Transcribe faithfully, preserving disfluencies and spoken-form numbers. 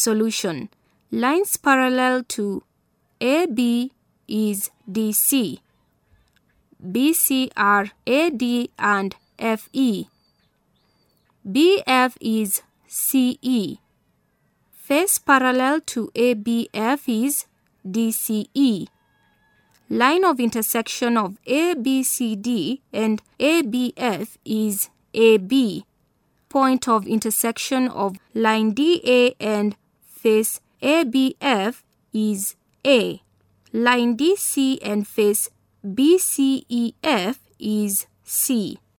Solution. Lines parallel to A B is D C. B C are A D and F E. B F is C E. Face parallel to A B F is D C E. Line of intersection of A B C D and A B F is A B. Point of intersection of line D A and face A B F is A. Line D C and face B C E F is C.